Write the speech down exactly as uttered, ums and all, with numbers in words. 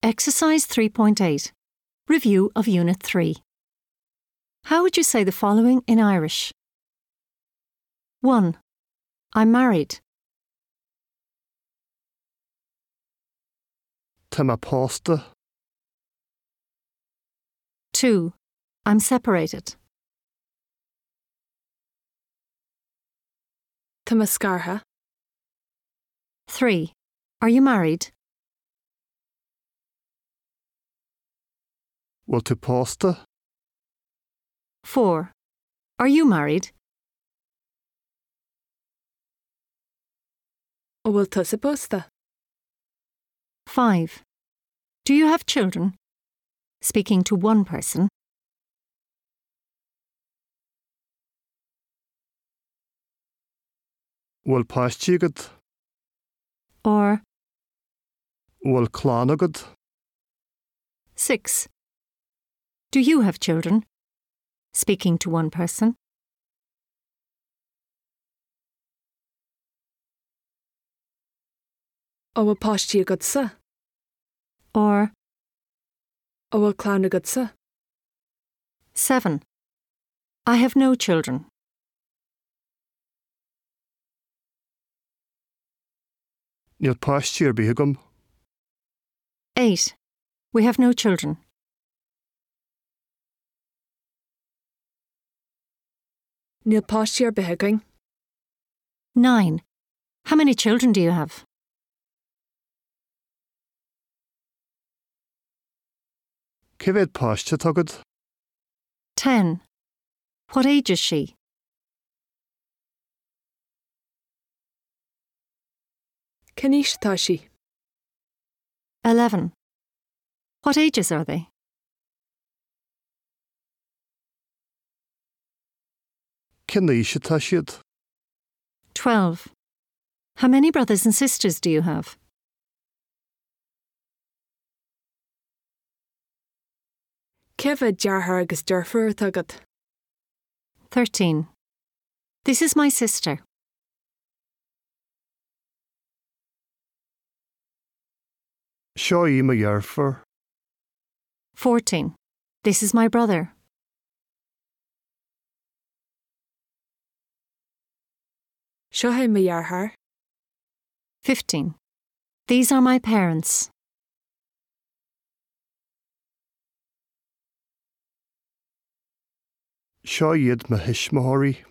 Exercise three point eight. Review of Unit three. How would you say the following in Irish? one. I'm married. Tá má pásta. two. I'm separated. Tá má scartha. three. Are you married? Bhfuil tú pásta? four. Are you married? Ó bhfuil tú sa pósta. five. Do you have children? Speaking to one person. Bhfuil páistí agad? Or Bhfuil clán agad? six. Do you have children? Speaking to one person. Ó bhfuil páistí agad sa. Or Ó bhfuil clán agad sa. seven. I have no children. Níl páistí ar bith agam. eight. We have no children. Níl páistí ar bith againn. nine. How many children do you have? Cibhéad páiste agad? ten. What age is she? Caníis tá sí. eleven. What ages are they? Cinaoise tá siad? twelve. How many brothers and sisters do you have? Cibh dearthair agus dearfar agad. thirteen. This is my sister. Seo í mo dhearfar. fourteen. This is my brother. Seo é mo dearthair. fifteen. These are my parents. Seo iad mo hismóirí.